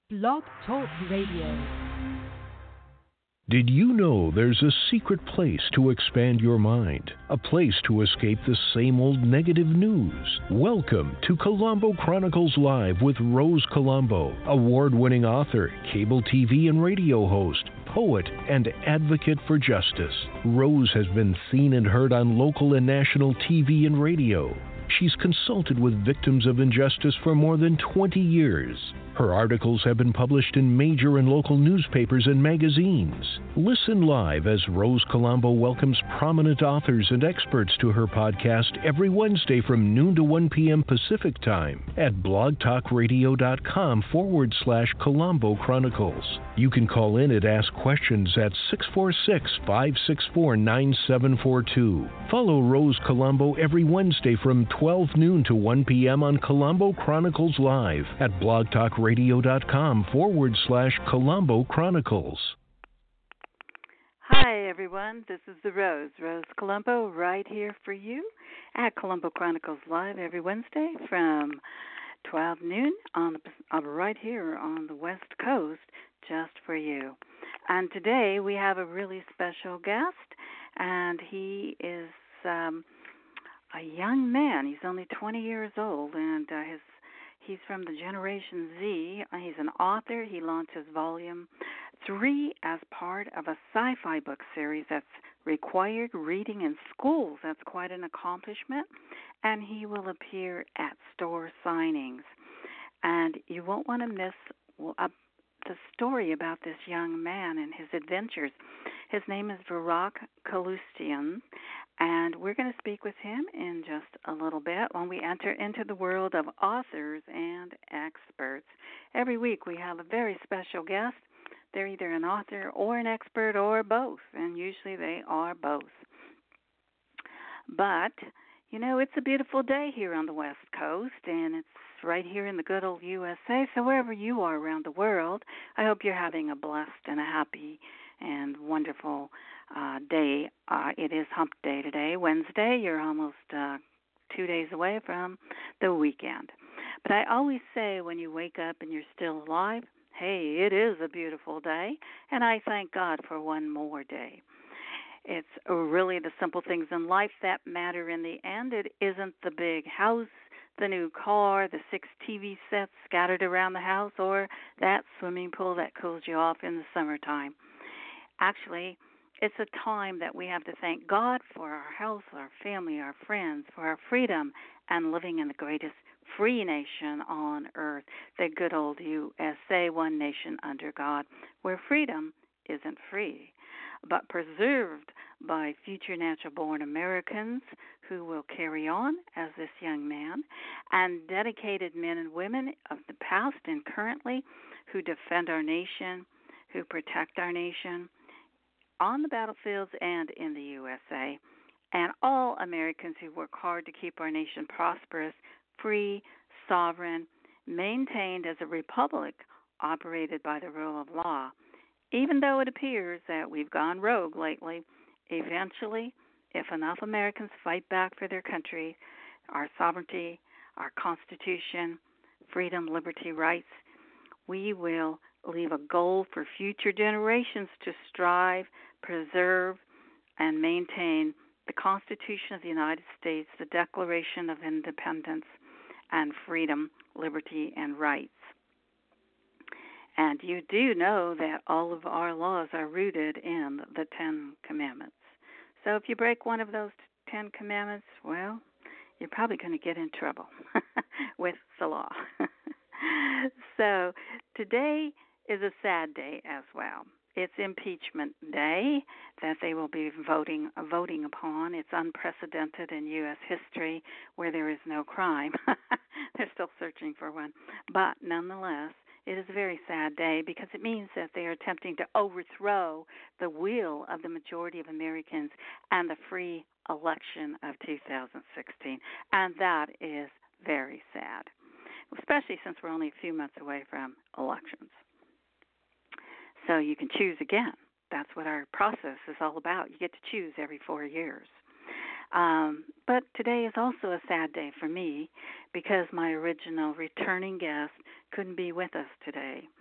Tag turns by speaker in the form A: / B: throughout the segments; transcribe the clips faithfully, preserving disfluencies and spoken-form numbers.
A: Blog Talk Radio.
B: Did you know there's a secret place to expand your mind? A place to escape the same old negative news? Welcome to Colombo Chronicles Live with Rose Colombo, award-winning author, cable T V and radio host, poet, and advocate for justice. Rose has been seen and heard on local and national T V and radio. She's consulted with victims of injustice for more than twenty years. Her articles have been published in major and local newspapers and magazines. Listen live as Rose Colombo welcomes prominent authors and experts to her podcast every Wednesday from noon to one p.m. Pacific Time at blogtalkradio.com forward slash Colombo Chronicles. You can call in and ask questions at six four six, five six four, nine seven four two. Follow Rose Colombo every Wednesday from twelve noon to one p.m. on Colombo Chronicles Live at blogtalkradio.com forward slash Colombo Chronicles.
C: Hi, everyone. This is the Rose, Rose Colombo, right here for you at Colombo Chronicles Live every Wednesday from twelve noon on the, uh, right here on the West Coast, just for you. And today we have a really special guest, and he is um, a young man. He's only twenty years old, and uh, his he's from the Generation Z. He's an author. He launched his volume three as part of a sci-fi book series that's required reading in schools. That's quite an accomplishment. And he will appear at store signings. And you won't want to miss well, uh, the story about this young man and his adventures. His name is Virag Kalustian, and we're going to speak with him in just a little bit when we enter into the world of authors and experts. Every week we have a very special guest. They're either an author or an expert or both, and usually they are both. But, you know, it's a beautiful day here on the West Coast, and it's right here in the good old U S A. So wherever you are around the world, I hope you're having a blessed and a happy and wonderful uh, day. Uh, it is Hump Day today, Wednesday. You're almost uh, two days away from the weekend. But I always say when you wake up and you're still alive, hey, it is a beautiful day, and I thank God for one more day. It's really the simple things in life that matter in the end. It isn't the big house, the new car, the six T V sets scattered around the house, or that swimming pool that cools you off in the summertime. Actually, it's a time that we have to thank God for our health, our family, our friends, for our freedom, and living in the greatest free nation on earth, the good old U S A, one nation under God, where freedom isn't free, but preserved by future natural-born Americans who will carry on as this young man, and dedicated men and women of the past and currently who defend our nation, who protect our nation on the battlefields and in the U S A, and all Americans who work hard to keep our nation prosperous, free, sovereign, maintained as a republic operated by the rule of law. Even though it appears that we've gone rogue lately, eventually, if enough Americans fight back for their country, our sovereignty, our Constitution, freedom, liberty, rights, we will leave a goal for future generations to strive, preserve, and maintain the Constitution of the United States, the Declaration of Independence, and freedom, liberty, and rights. And you do know that all of our laws are rooted in the Ten Commandments. So if you break one of those Ten Commandments, well, you're probably going to get in trouble with the law. So today is a sad day as well. It's impeachment day that they will be voting voting upon. It's unprecedented in U S history where there is no crime. They're still searching for one. But nonetheless, it is a very sad day because it means that they are attempting to overthrow the will of the majority of Americans and the free election of two thousand sixteen. And that is very sad, especially since we're only a few months away from elections. So you can choose again. That's what our process is all about. You get to choose every four years. Um, but today is also a sad day for me because my original returning guest couldn't be with us today.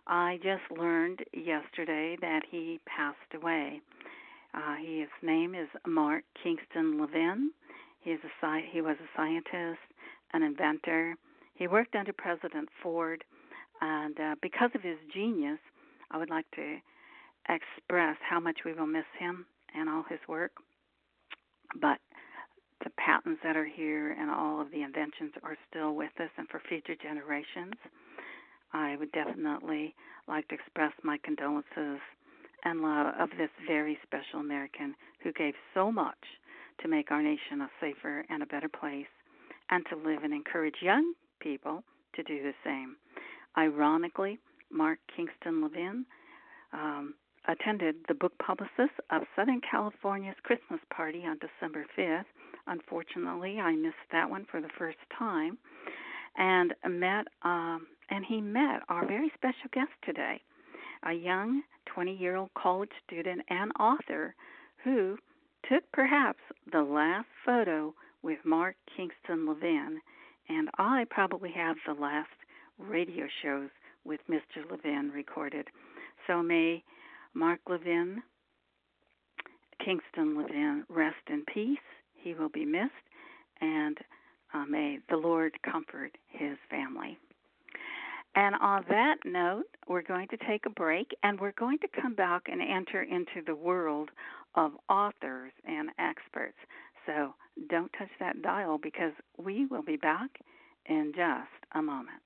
C: I just learned yesterday that he passed away. Uh, he, his name is Mark Kingston Levin. He, is a sci- he was a scientist, an inventor. He worked under President Ford, and uh, because of his genius, I would like to express how much we will miss him and all his work. But the patents that are here and all of the inventions are still with us and for future generations. I would definitely like to express my condolences and love of this very special American who gave so much to make our nation a safer and a better place and to live and encourage young people to do the same. Ironically, Mark Kingston Levin um, attended the book publicist of Southern California's Christmas party on December fifth. Unfortunately, I missed that one for the first time, and met um, and he met our very special guest today, a young twenty-year-old college student and author who took perhaps the last photo with Mark Kingston Levin, and I probably have the last radio shows with Mister Levin recorded. So may Mark Levin, Kingston Levin, rest in peace. He will be missed, and uh, may the Lord comfort his family. And on that note, we're going to take a break, and we're going to come back and enter into the world of authors and experts. So don't touch that dial, because we will be back in just a moment.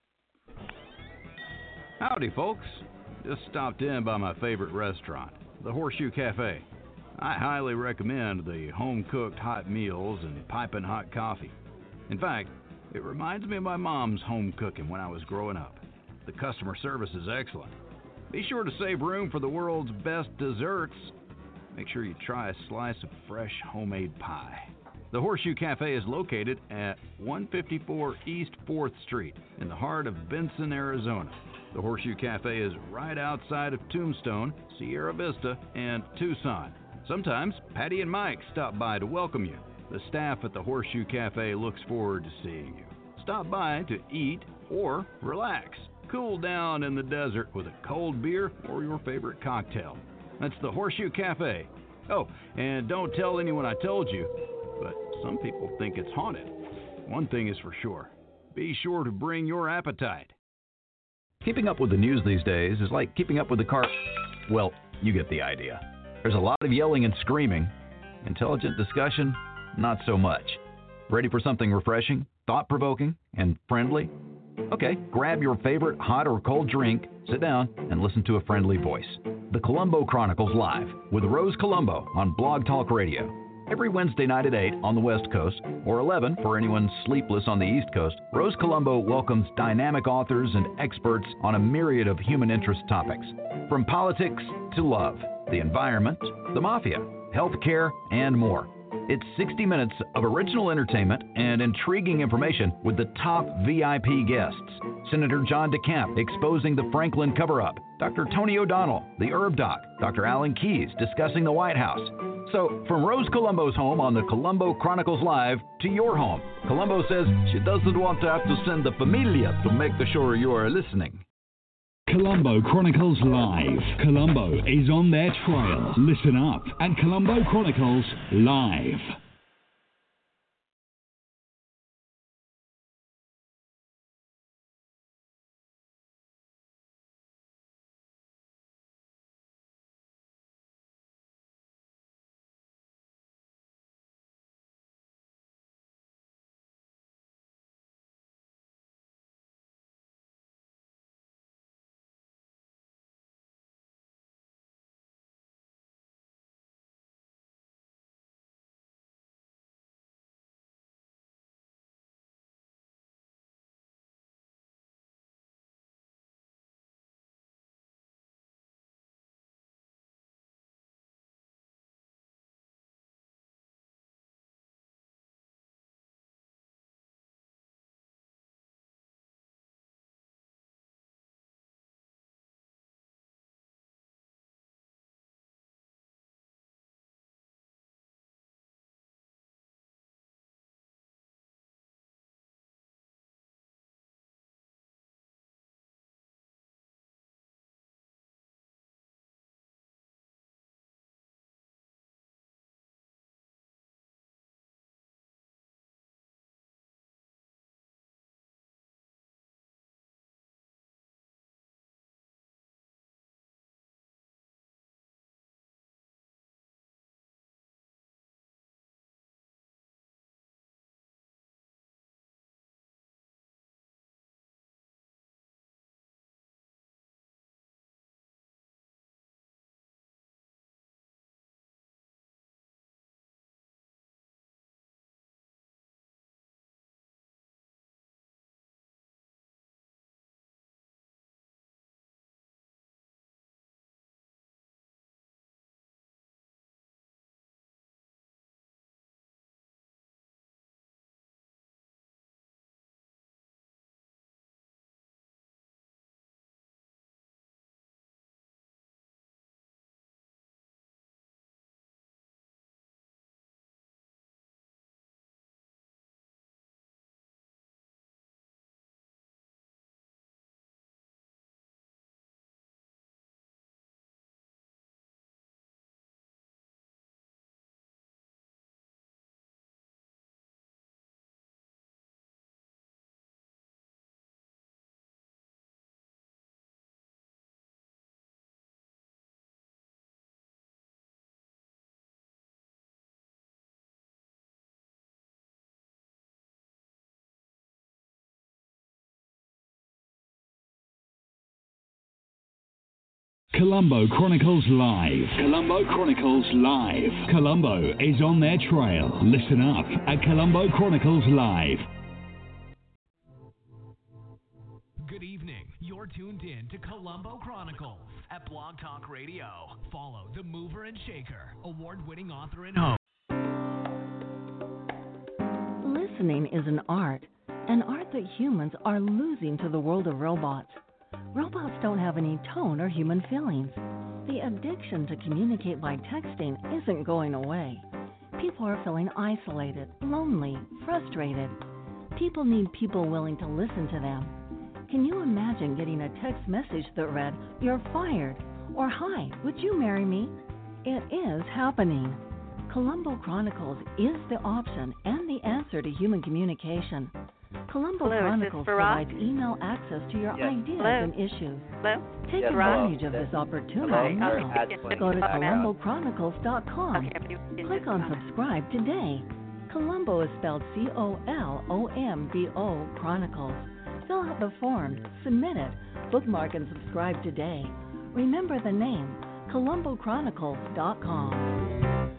D: Howdy, folks. Just stopped in by my favorite restaurant, the Horseshoe Cafe. I highly recommend the home-cooked hot meals and piping hot coffee. In fact, it reminds me of my mom's home cooking when I was growing up. The customer service is excellent. Be sure to save room for the world's best desserts. Make sure you try a slice of fresh homemade pie. The Horseshoe Cafe is located at one fifty-four East fourth Street in the heart of Benson, Arizona. The Horseshoe Cafe is right outside of Tombstone, Sierra Vista, and Tucson. Sometimes Patty and Mike stop by to welcome you. The staff at the Horseshoe Cafe looks forward to seeing you. Stop by to eat or relax. Cool down in the desert with a cold beer or your favorite cocktail. That's the Horseshoe Cafe. Oh, and don't tell anyone I told you, but some people think it's haunted. One thing is for sure. Be sure to bring your appetite.
E: Keeping up with the news these days is like keeping up with the car. Well, you get the idea. There's a lot of yelling and screaming. Intelligent discussion, not so much. Ready for something refreshing, thought-provoking, and friendly? Okay, grab your favorite hot or cold drink, sit down, and listen to a friendly voice. The Colombo Chronicles Live with Rose Colombo on Blog Talk Radio. Every Wednesday night at eight on the West Coast, or eleven for anyone sleepless on the East Coast, Rose Colombo welcomes dynamic authors and experts on a myriad of human interest topics. From politics to love, the environment, the mafia, healthcare, and more. It's sixty minutes of original entertainment and intriguing information with the top V I P guests. Senator John DeCamp exposing the Franklin cover-up, Doctor Tony O'Donnell, the Herb Doc, Doctor Alan Keyes discussing the White House. So, from Rose Colombo's home on the Colombo Chronicles Live to your home, Colombo says she doesn't want to have to send the familia to make sure you are listening.
F: Colombo Chronicles Live. Colombo is on their trail. Listen up at Colombo Chronicles Live. Colombo Chronicles Live. Colombo Chronicles Live. Colombo is on their trail. Listen up at Colombo Chronicles Live.
G: Good evening. You're tuned in to Colombo Chronicles at Blog Talk Radio. Follow the mover and shaker, award-winning author and host.
A: Listening is an art, an art that humans are losing to the world of robots. Robots don't have any tone or human feelings. The addiction to communicate by texting isn't going away. People are feeling isolated, lonely, frustrated. People need people willing to listen to them. Can you imagine getting a text message that read, "You're fired," or "Hi, would you marry me?" It is happening. Colombo Chronicles is the option and the answer to human communication. Colombo
C: Hello,
A: Chronicles provides email access to your
H: Yes.
A: ideas
C: Hello?
A: and issues.
C: Hello?
A: Take
H: Yes,
A: advantage
H: hello.
A: of this opportunity
H: Hello?
A: now.
H: Sorry, ads playing.
A: Go to
C: Oh, no.
A: colombo chronicles dot com.
C: Okay, but you can
A: Click
C: just
A: on
C: comment.
A: subscribe today. Colombo is spelled C O L O M B O Chronicles. Fill out the form, submit it, bookmark and subscribe today. Remember the name, colombo chronicles dot com.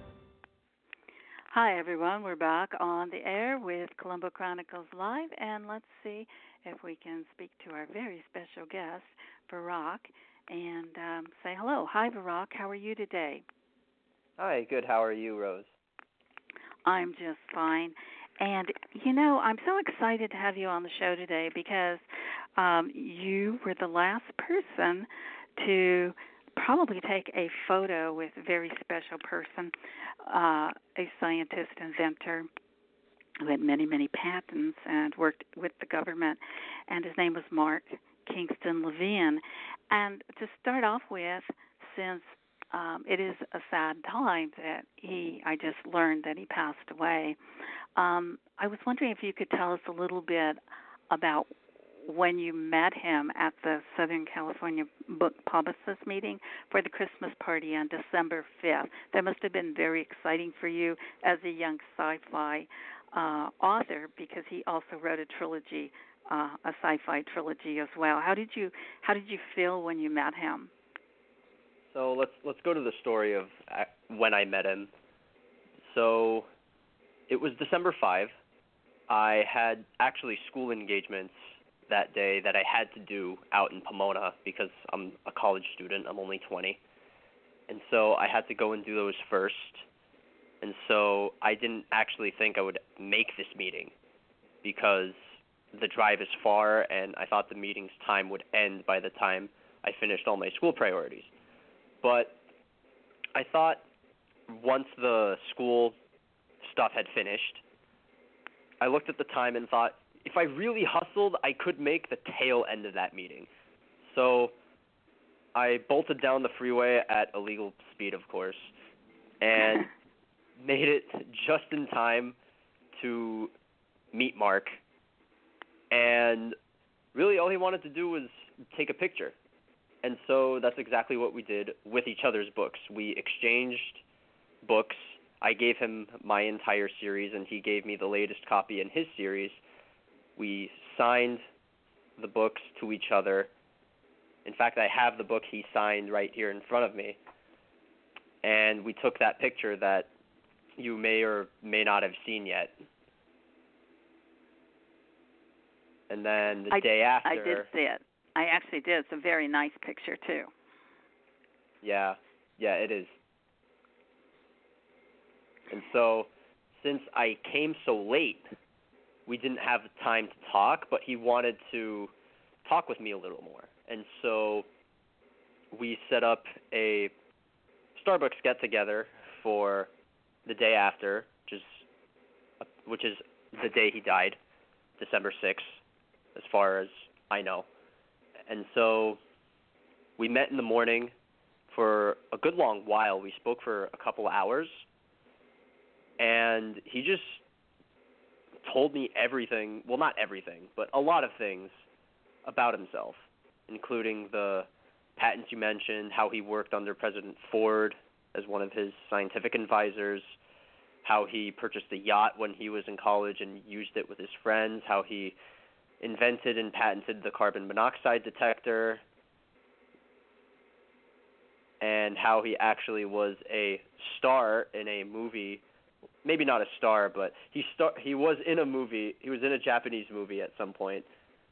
C: Hi, everyone. We're back on the air with Colombo Chronicles Live, and let's see if we can speak to our very special guest, Barak, and um, say hello. Hi, Barak. How are you today?
H: Hi, good. How are you, Rose?
C: I'm just fine. And, you know, I'm so excited to have you on the show today because um, you were the last person to probably take a photo with a very special person, uh, a scientist, inventor who had many, many patents and worked with the government, and his name was Mark Kingston Levine. And to start off with, since um, it is a sad time that he, I just learned that he passed away, um, I was wondering if you could tell us a little bit about when you met him at the Southern California Book Publicist meeting for the Christmas party on December fifth. That must have been very exciting for you as a young sci-fi uh, author because he also wrote a trilogy, uh, a sci-fi trilogy as well. How did you How did you feel when you met him?
H: So let's let's go to the story of uh, when I met him. So it was December fifth. I had actually school engagements that day that I had to do out in Pomona because I'm a college student. I'm only twenty. And so I had to go and do those first. And so I didn't actually think I would make this meeting because the drive is far and I thought the meeting's time would end by the time I finished all my school priorities. But I thought once the school stuff had finished, I looked at the time and thought, if I really hustled, I could make the tail end of that meeting. So I bolted down the freeway at a legal speed, of course, and made it just in time to meet Mark. And really all he wanted to do was take a picture. And so that's exactly what we did with each other's books. We exchanged books. I gave him my entire series, and he gave me the latest copy in his series. We signed the books to each other. In fact, I have the book he signed right here in front of me. And we took that picture that you may or may not have seen yet. And then the
C: I,
H: day after...
C: I did see it. I actually did. It's a very nice picture, too.
H: Yeah, yeah, it is. And so, since I came so late, we didn't have time to talk, but he wanted to talk with me a little more. And so we set up a Starbucks get-together for the day after, which is, which is the day he died, December sixth, as far as I know. And so we met in the morning for a good long while. We spoke for a couple hours, and he just told me everything, well, not everything, but a lot of things about himself, including the patents you mentioned, how he worked under President Ford as one of his scientific advisors, how he purchased a yacht when he was in college and used it with his friends, how he invented and patented the carbon monoxide detector, and how he actually was a star in a movie. Maybe not a star, but he star he was in a movie. He was in a Japanese movie at some point.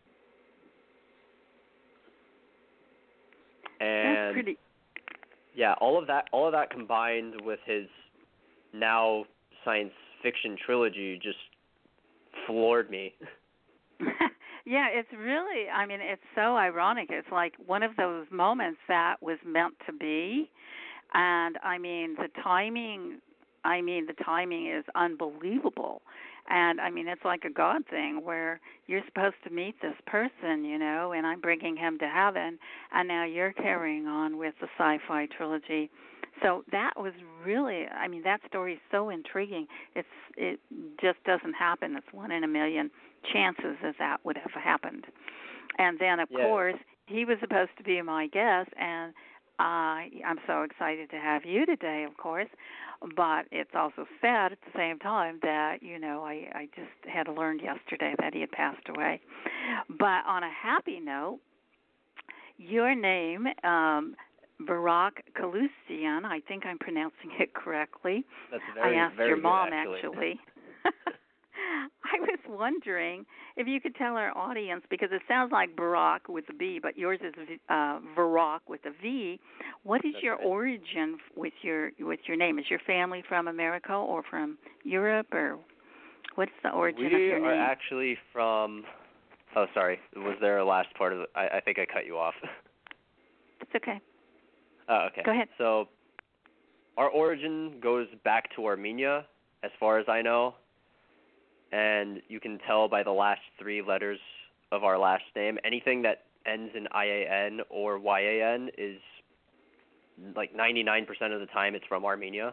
H: And
C: That's pretty.
H: Yeah, all of that all of that combined with his now science fiction trilogy just floored me.
C: Yeah, it's really, I mean, it's so ironic. It's like one of those moments that was meant to be. And I mean, the timing, I mean, the timing is unbelievable. And I mean, it's like a God thing where you're supposed to meet this person, you know, and I'm bringing him to heaven. And now you're carrying on with the sci-fi trilogy. So that was really, I mean, that story is so intriguing. It's it just doesn't happen. It's one in a million chances that that would have happened. And then, of
H: yeah.
C: course, he was supposed to be my guest, and uh, I'm so excited to have you today, of course. But it's also sad at the same time that, you know, I, I just had learned yesterday that he had passed away. But on a happy note, your name, um, Barak Kaloustian, I think I'm pronouncing it correctly.
H: That's very,
C: I asked
H: very
C: your
H: good,
C: mom,
H: actually.
C: actually. I was wondering if you could tell our audience, because it sounds like Barak with a B, but yours is uh, Barak with a V. What is
H: That's
C: your
H: right.
C: origin with your with your name? Is your family from America or from Europe, or what's the origin
H: we
C: of your
H: are
C: name?
H: actually from. Oh, sorry. Was there a last part of it? I, I think I cut you off.
C: It's okay.
H: Oh, okay.
C: Go ahead.
H: So, our origin goes back to Armenia, as far as I know. And you can tell by the last three letters of our last name. Anything that ends in I A N or Y A N is like ninety-nine percent of the time it's from Armenia.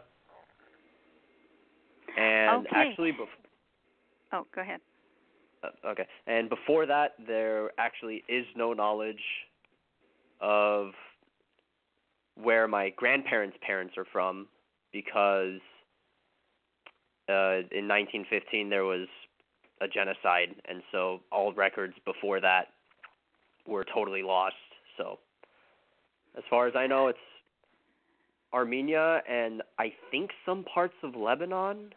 H: And
C: Okay.
H: actually, bef-
C: Oh, go ahead.
H: uh, okay. And before that, there actually is no knowledge of where my grandparents' parents are from, because Uh, in nineteen fifteen, there was a genocide, and so all records before that were totally lost. So, as far as I know, it's Armenia and I think some parts of Lebanon.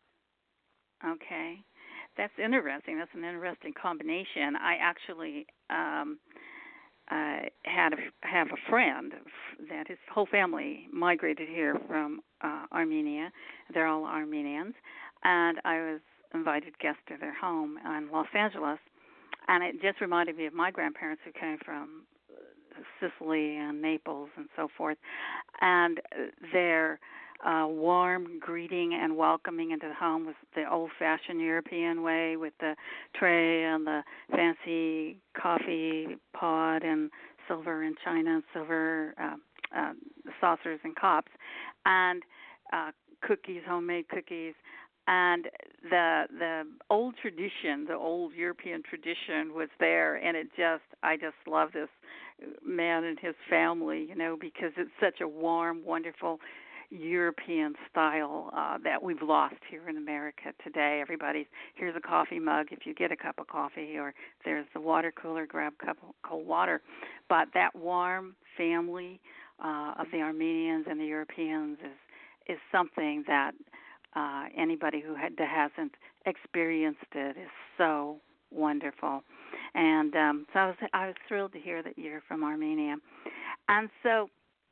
C: Okay. That's interesting. That's an interesting combination. I actually um, uh, had a, have a friend that his whole family migrated here from uh, Armenia. They're all Armenians, and I was invited guest to their home in Los Angeles, and it just reminded me of my grandparents who came from Sicily and Naples and so forth, and their uh, warm greeting and welcoming into the home was the old-fashioned European way, with the tray and the fancy coffee pot and silver and china and silver uh, uh, saucers and cups, and uh, cookies, homemade cookies. And the the old tradition, the old European tradition was there, and it just, I just love this man and his family, you know, because it's such a warm, wonderful European style uh, that we've lost here in America today. Everybody's, here's a coffee mug if you get a cup of coffee, or there's the water cooler, grab a cup of cold water. But that warm family uh, of the Armenians and the Europeans is is something that uh, anybody who had, that hasn't experienced it is so wonderful. And um, so I was, I was thrilled to hear that you're from Armenia. And so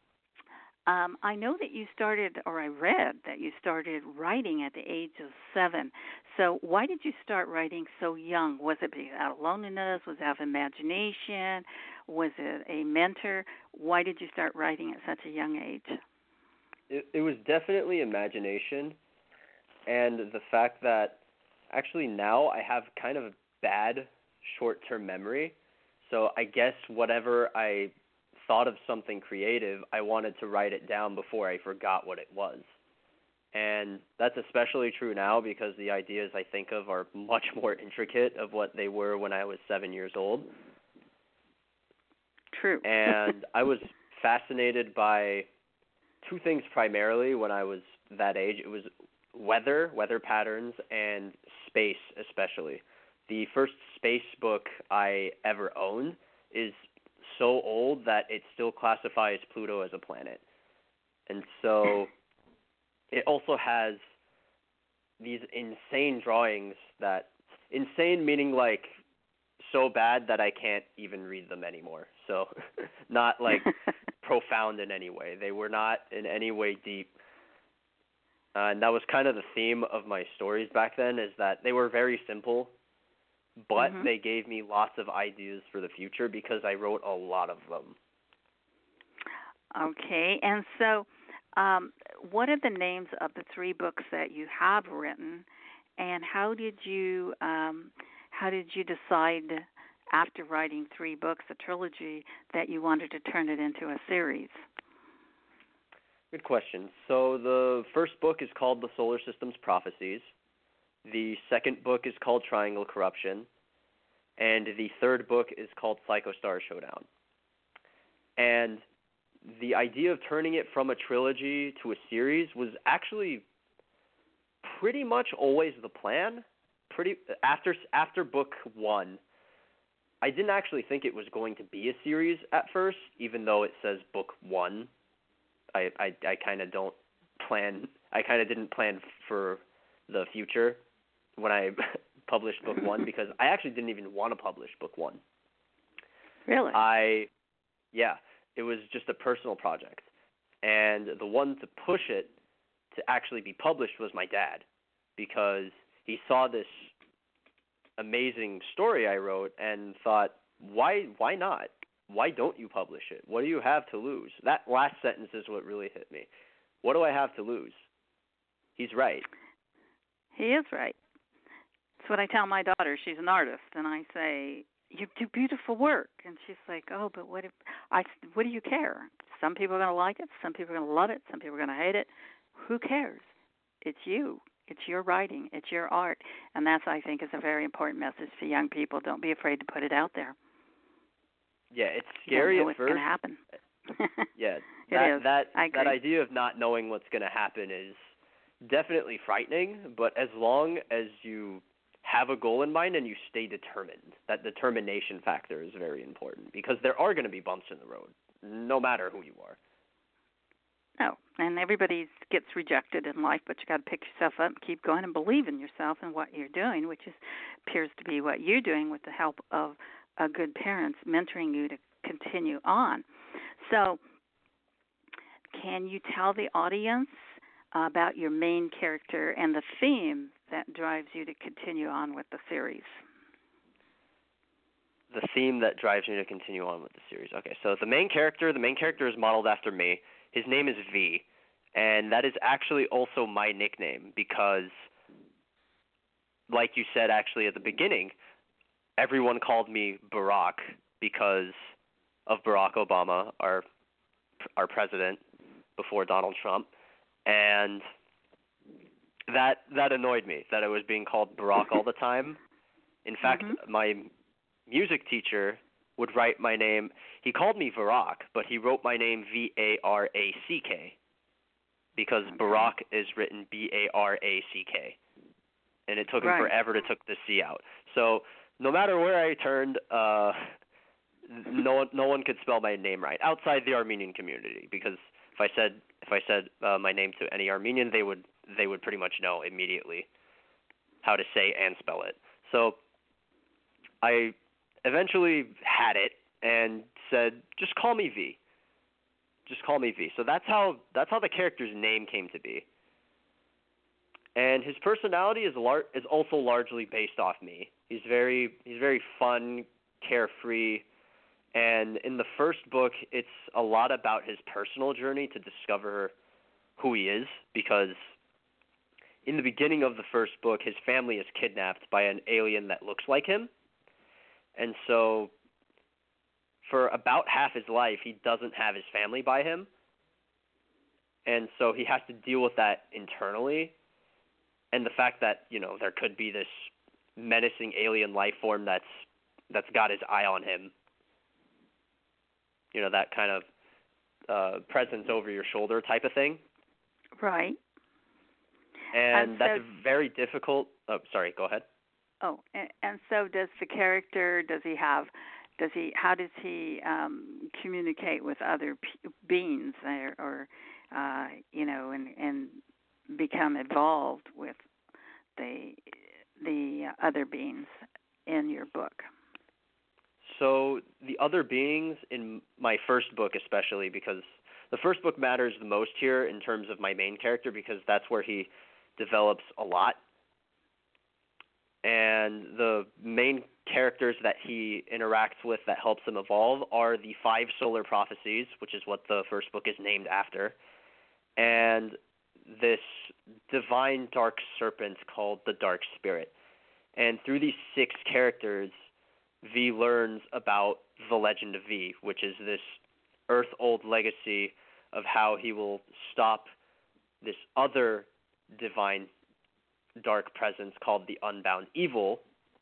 C: um, I know that you started, or I read that you started writing at the age of seven. So why did you start writing so young? Was it out of loneliness? Was it out of imagination? Was it a mentor? Why did you start writing at such a young age?
H: It, it was definitely imagination, and the fact that actually now I have kind of a bad short-term memory. So I guess whatever I thought of something creative, I wanted to write it down before I forgot what it was. And that's especially true now because the ideas I think of are much more intricate of what they were when I was seven years old.
C: True.
H: And I was fascinated by two things primarily when I was that age. It was weather, weather patterns, and space especially. The first space book I ever owned is so old that it still classifies Pluto as a planet. And so it also has these insane drawings that, insane meaning like so bad that I can't even read them anymore. So not like profound in any way. They were not in any way deep. Uh, and that was kind of the theme of my stories back then, is that they were very simple, but
C: mm-hmm.
H: they gave me lots of ideas for the future because I wrote a lot of them.
C: Okay, and so um, what are the names of the three books that you have written, and how did you um, how did you decide after writing three books, a trilogy, that you wanted to turn it into a series?
H: Good question. So the first book is called The Solar System's Prophecies. The second book is called Triangle Corruption. And the third book is called Psychostar Showdown. And the idea of turning it from a trilogy to a series was actually pretty much always the plan. Pretty after after book one, I didn't actually think it was going to be a series at first, even though it says book one. I, I, I kind of don't plan, I kind of didn't plan for the future when I published book one, because I actually didn't even want to publish book one.
C: Really?
H: I, yeah, it was just a personal project. And the one to push it to actually be published was my dad, because he saw this amazing story I wrote and thought, why, why not? Why don't you publish it? What do you have to lose? That last sentence is what really hit me. What do I have to lose? He's right.
C: He is right. That's what I tell my daughter. She's an artist, and I say, you do beautiful work. And she's like, oh, but what if I, what do you care? Some people are going to like it. Some people are going to love it. Some people are going to hate it. Who cares? It's you. It's your writing. It's your art. And that's, I think, is a very important message to young people. Don't be afraid to put it out there.
H: Yeah, it's scary
C: you don't know
H: at
C: what's
H: first.
C: Going to happen.
H: Yeah,
C: it
H: that
C: is.
H: that
C: I agree.
H: that idea of not knowing what's going to happen is definitely frightening. But as long as you have a goal in mind and you stay determined, that determination factor is very important, because there are going to be bumps in the road, no matter who you are.
C: No, and everybody gets rejected in life, but you got to pick yourself up and keep going and believe in yourself and what you're doing, which is appears to be what you're doing with the help of uh, good parents mentoring you to continue on. So, can you tell the audience uh, about your main character and the theme that drives you to continue on with the series?
H: The theme that drives me to continue on with the series. Okay, so the main character, the main character is modeled after me. His name is V, and that is actually also my nickname because, like you said actually at the beginning, everyone called me Barack because of Barack Obama, our our president before Donald Trump, and that that annoyed me that I was being called Barack all the time. In fact,
C: mm-hmm.
H: my music teacher would write my name. He called me Barack, but he wrote my name V A R A C K because
C: okay.
H: Barack is written B A R A C K, and it took him
C: right.
H: forever to take the C out. So no matter where I turned, uh, no one no one could spell my name right outside the Armenian community, because if I said if I said uh, my name to any Armenian, they would they would pretty much know immediately how to say and spell it. So I eventually had it and said, just call me V. Just call me V. So that's how that's how the character's name came to be. And his personality is lar- is also largely based off me. He's very he's very fun, carefree, and in the first book, it's a lot about his personal journey to discover who he is, because in the beginning of the first book, his family is kidnapped by an alien that looks like him. And so for about half his life, he doesn't have his family by him. And so he has to deal with that internally. And the fact that, you know, there could be this menacing alien life form that's that's got his eye on him. You know, that kind of uh, presence over your shoulder type of thing.
C: Right.
H: And,
C: and
H: that's
C: so,
H: very difficult. Oh, sorry, go ahead.
C: Oh, and, and so does the character, does he have, does he, how does he um, communicate with other p- beings or, or uh, you know, and, and become involved with the the other beings in your book?
H: So the other beings in my first book especially, because the first book matters the most here in terms of my main character, because that's where he develops a lot. And the main characters that he interacts with that helps him evolve are the five solar prophecies, which is what the first book is named after, and this divine dark serpent called the Dark Spirit. And through these six characters, V learns about the legend of V, which is this earth-old legacy of how he will stop this other divine dark presence called the Unbound Evil,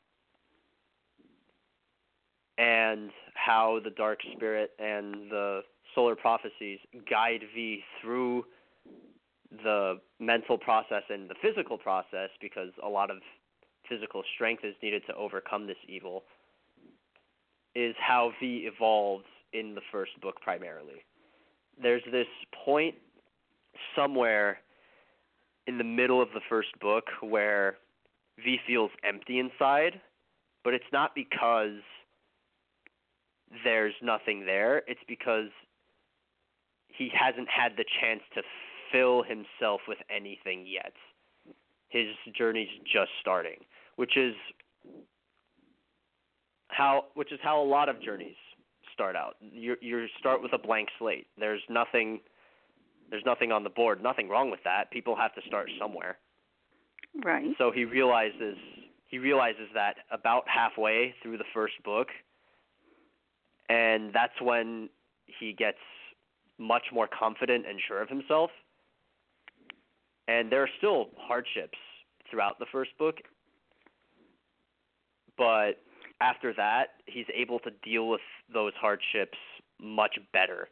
H: and how the Dark Spirit and the solar prophecies guide V through the mental process and the physical process, because a lot of physical strength is needed to overcome this evil, is how V evolves in the first book primarily. There's this point somewhere in the middle of the first book where V feels empty inside, but it's not because there's nothing there. It's because he hasn't had the chance to fill himself with anything yet. His journey's just starting, which is how which is how a lot of journeys start out. You you start with a blank slate. There's nothing there's nothing on the board. Nothing wrong with that. People have to start somewhere.
C: Right.
H: So he realizes he realizes that about halfway through the first book, and that's when he gets much more confident and sure of himself. And there are still hardships throughout the first book, but after that, he's able to deal with those hardships much better.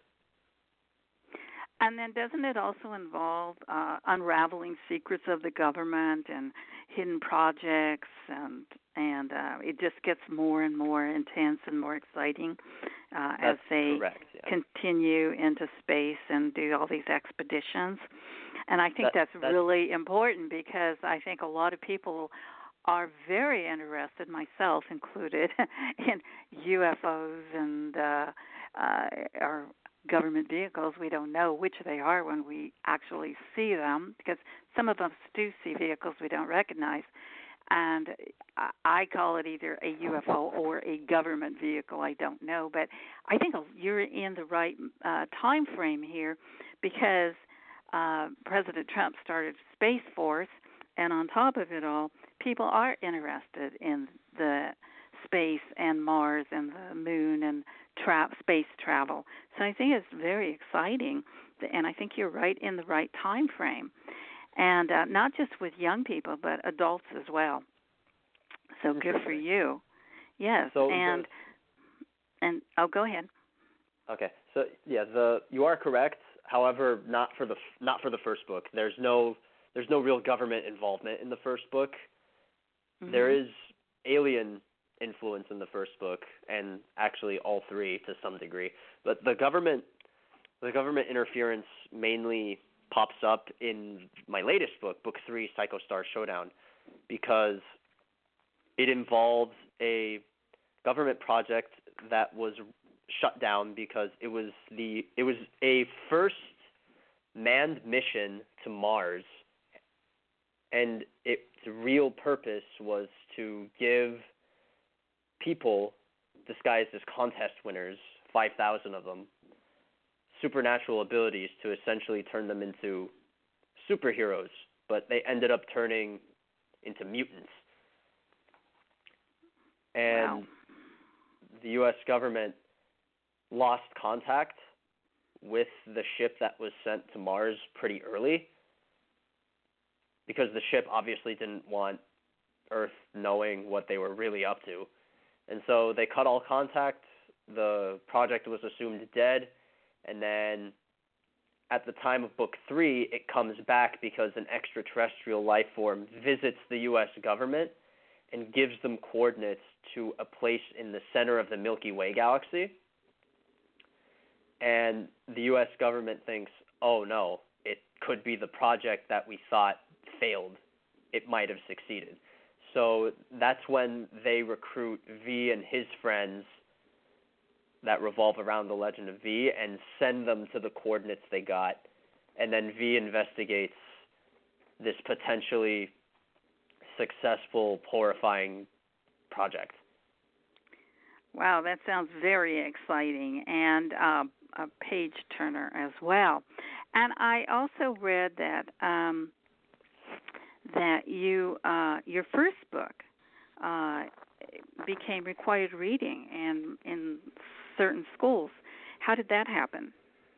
C: And then doesn't it also involve uh, unraveling secrets of the government and hidden projects, and and uh, it just gets more and more intense and more exciting uh, as they
H: correct, yeah.
C: continue into space and do all these expeditions. And I think
H: that,
C: that's,
H: that's
C: really important, because I think a lot of people are very interested, myself included, in U F Os and uh, uh, or government vehicles. We don't know which they are when we actually see them, because some of us do see vehicles we don't recognize. And I call it either a U F O or a government vehicle. I don't know. But I think you're in the right uh, time frame here, because uh, President Trump started Space Force, and on top of it all, people are interested in the space and Mars and the moon and tra- space travel. So I think it's very exciting, and I think you're right in the right time frame. And uh, not just with young people, but adults as well. So good for you. Yes,
H: so
C: and
H: the,
C: and oh, go ahead.
H: Okay, so yeah, the you are correct. However, not for the not for the first book. There's no there's no real government involvement in the first book. Mm-hmm. There is alien influence in the first book, and actually all three to some degree. But the government the government interference mainly pops up in my latest book, Book Three, Psychostar Showdown, because it involves a government project that was shut down because it was the it was a first manned mission to Mars, and its real purpose was to give people disguised as contest winners, five thousand of them, supernatural abilities to essentially turn them into superheroes, but they ended up turning into mutants. And
C: wow.
H: The U S government lost contact with the ship that was sent to Mars pretty early, because the ship obviously didn't want Earth knowing what they were really up to. And so they cut all contact. The project was assumed dead. And then at the time of Book Three, it comes back because an extraterrestrial life form visits the U S government and gives them coordinates to a place in the center of the Milky Way galaxy. And the U S government thinks, oh no, could be the project that we thought failed, it might have succeeded. So that's when they recruit V and his friends that revolve around the legend of V and send them to the coordinates they got. And then V investigates this potentially successful, horrifying project.
C: Wow, that sounds very exciting and uh, a page turner as well. And I also read that um, that you uh, your first book uh, became required reading in in certain schools. How did that happen?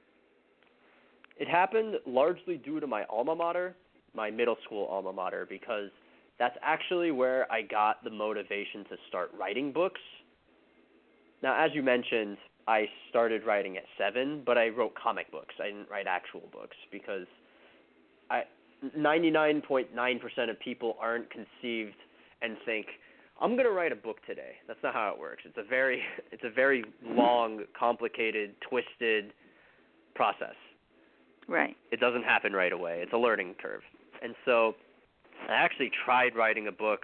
H: It happened largely due to my alma mater, my middle school alma mater, because that's actually where I got the motivation to start writing books. Now, as you mentioned, I started writing at seven, but I wrote comic books. I didn't write actual books because I ninety-nine point nine percent of people aren't conceived and think, I'm going to write a book today. That's not how it works. It's a very it's a very long, complicated, twisted process.
C: Right.
H: It doesn't happen right away. It's a learning curve. And so I actually tried writing a book,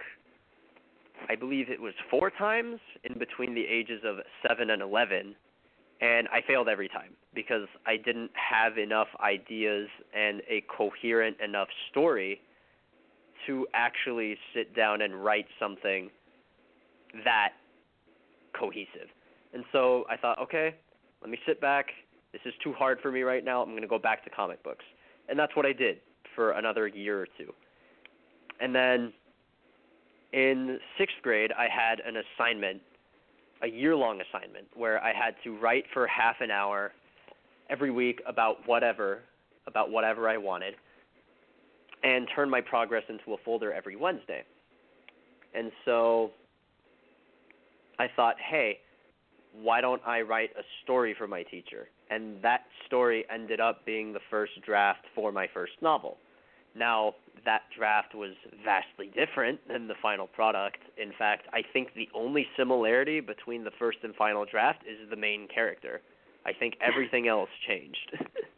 H: I believe it was four times in between the ages of seven and eleven, and I failed every time because I didn't have enough ideas and a coherent enough story to actually sit down and write something that cohesive. And so I thought, okay, let me sit back. This is too hard for me right now. I'm going to go back to comic books. And that's what I did for another year or two. And then in sixth grade, I had an assignment, a year-long assignment, where I had to write for half an hour every week about whatever, about whatever I wanted, and turn my progress into a folder every Wednesday. And so I thought, hey, why don't I write a story for my teacher? And that story ended up being the first draft for my first novel. Now, that draft was vastly different than the final product. In fact, I think the only similarity between the first and final draft is the main character. I think everything else changed.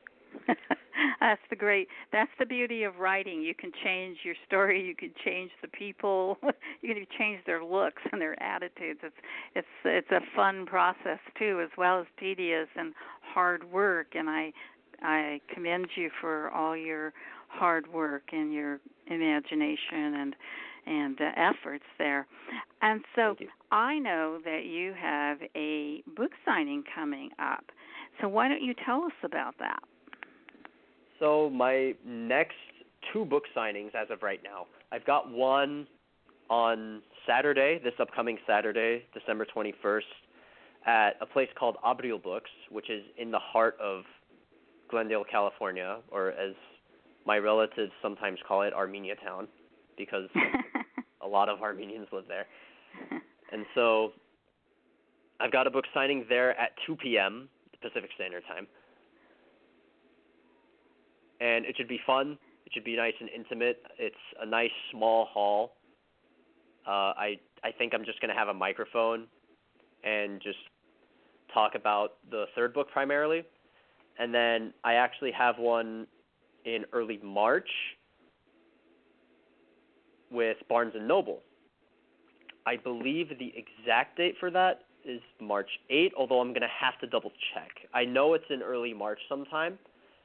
C: That's the great. That's the beauty of writing. You can change your story. You can change the people. You can change their looks and their attitudes. It's it's it's a fun process too, as well as tedious and hard work. And I I commend you for all your hard work and your imagination and and uh, efforts there. And so I know that you have a book signing coming up. So why don't you tell us about that?
H: So my next two book signings as of right now, I've got one on Saturday, this upcoming Saturday, December twenty-first, at a place called Abril Books, which is in the heart of Glendale, California, or as my relatives sometimes call it, Armenia Town, because a lot of Armenians live there. And so I've got a book signing there at two p.m. Pacific Standard Time. And it should be fun. It should be nice and intimate. It's a nice small hall. Uh, I I think I'm just going to have a microphone and just talk about the third book primarily. And then I actually have one in early March with Barnes and Noble. I believe the exact date for that is March eighth, although I'm going to have to double check. I know it's in early March sometime,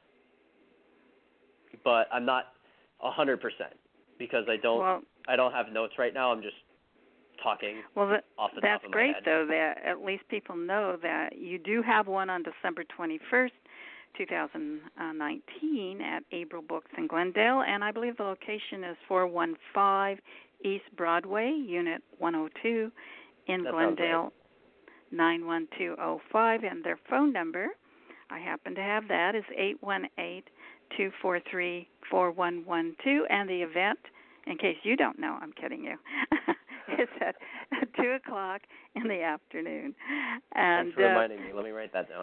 H: but I'm not one hundred percent because I don't
C: well,
H: I don't have notes right now. I'm just talking
C: well, that,
H: off the
C: that's
H: top of
C: great,
H: my head.
C: though, that at least people know that you do have one on December twenty-first, twenty nineteen at Abril Books in Glendale, and I believe the location is four one five East Broadway, Unit one oh two in
H: that
C: Glendale, nine one two oh five, and their phone number, I happen to have that, is eight one eight, two four three, four one one two, and the event, in case you don't know, I'm kidding you, it's at two o'clock in the afternoon. And,
H: Thanks for
C: uh,
H: reminding me. Let me write that down.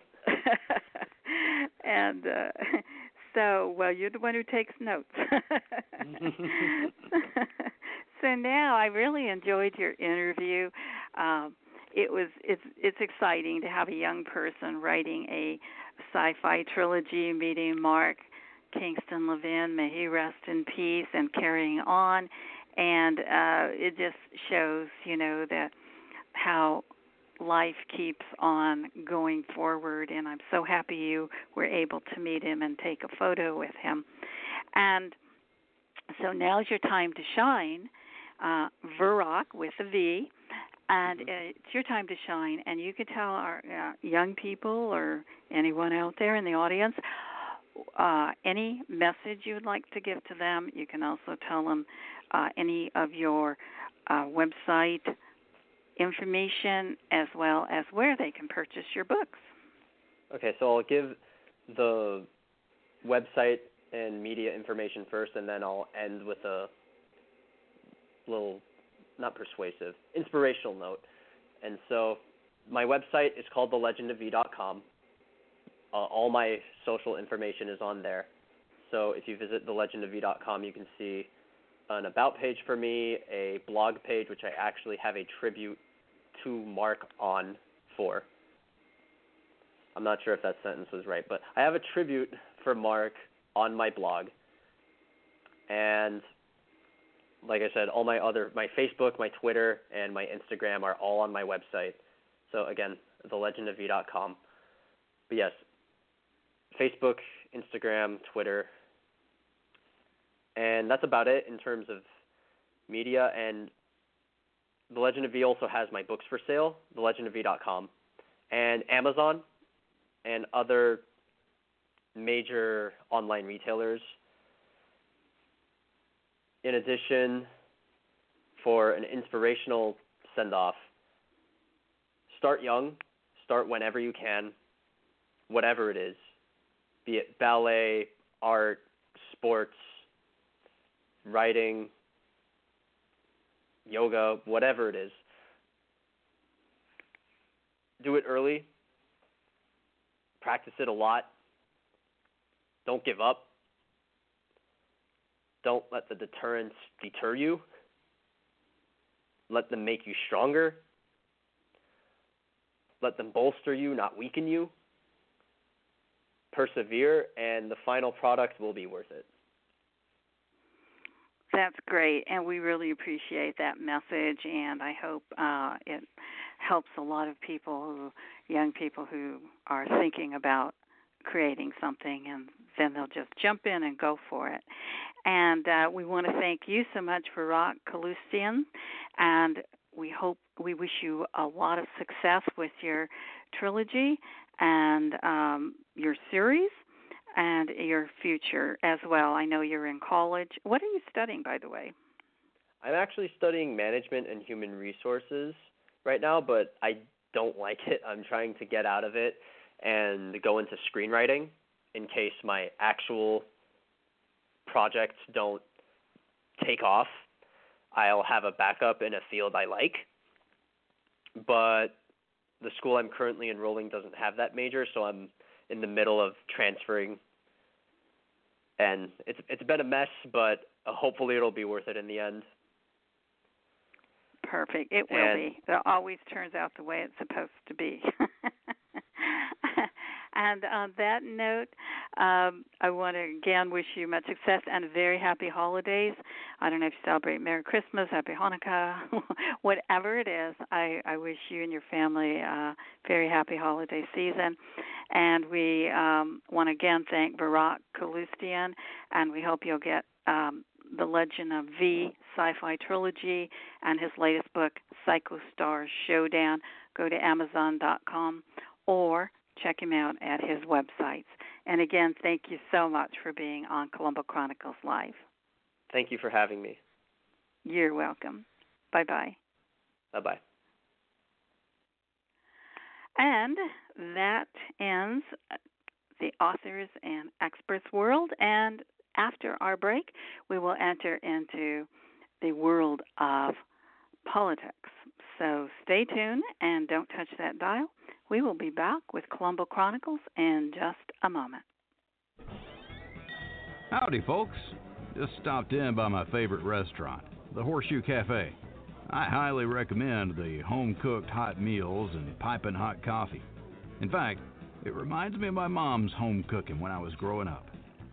C: and uh, so, well, you're the one who takes notes. So now I really enjoyed your interview. Um, it was it's it's exciting to have a young person writing a sci-fi trilogy, meeting Mark Kingston Levin, may he rest in peace and carrying on. And uh, it just shows, you know, that how life keeps on going forward. And I'm so happy you were able to meet him and take a photo with him. And so now's your time to shine, uh, Virok with a V. And it's your time to shine, and you can tell our uh, young people or anyone out there in the audience uh, any message you would like to give to them. You can also tell them uh, any of your uh, website information as well as where they can purchase your books.
H: Okay, so I'll give the website and media information first, and then I'll end with a little, not persuasive, inspirational note. And so my website is called the legend of v dot com. Uh, all my social information is on there. So if you visit the legend of v dot com, you can see an about page for me, a blog page, which I actually have a tribute to Mark on for. I'm not sure if that sentence was right, but I have a tribute for Mark on my blog. And like I said, all my other, my Facebook, my Twitter, and my Instagram are all on my website. So again, the legend of v dot com. But yes, Facebook, Instagram, Twitter, and that's about it in terms of media. And The Legend of V also has my books for sale, the legend of v dot com, and Amazon and other major online retailers. In addition, for an inspirational send-off, start young, start whenever you can, whatever it is, be it ballet, art, sports, writing, yoga, whatever it is. Do it early. Practice it a lot. Don't give up. Don't let the deterrents deter you. Let them make you stronger. Let them bolster you, not weaken you. Persevere, and the final product will be worth it.
C: That's great, and we really appreciate that message, and I hope uh, it helps a lot of people, who, young people who are thinking about creating something, and then they'll just jump in and go for it. And uh, we want to thank you so much, Virok Kalustyan, and we hope, we wish you a lot of success with your trilogy and um, your series and your future as well. I know you're in college. What are you studying, by the way?
H: I'm actually studying management and human resources right now, but I don't like it. I'm trying to get out of it and go into screenwriting in case my actual projects don't take off. I'll have a backup in a field I like, but the school I'm currently enrolling doesn't have that major, so I'm in the middle of transferring, and it's it's been a mess, but hopefully it'll be worth it in the end.
C: Perfect. It will
H: and,
C: be. It always turns out the way it's supposed to be. And on that note, um, I want to again wish you much success and very happy holidays. I don't know if you celebrate Merry Christmas, Happy Hanukkah, whatever it is. I, I wish you and your family a very happy holiday season. And we um, want to again thank Virok Kalustyan, and we hope you'll get um, the Legend of V sci-fi trilogy and his latest book, Psycho Star Showdown. Go to amazon dot com or check him out at his websites. And again, thank you so much for being on Colombo Chronicles Live.
H: Thank you for having me.
C: You're welcome. Bye-bye.
H: Bye-bye.
C: And that ends the authors and experts world. And after our break, we will enter into the world of politics. So stay tuned and don't touch that dial. We will be back with Colombo Chronicles in just a moment.
D: Howdy, folks. Just stopped in by my favorite restaurant, the Horseshoe Cafe. I highly recommend the home-cooked hot meals and piping hot coffee. In fact, it reminds me of my mom's home cooking when I was growing up.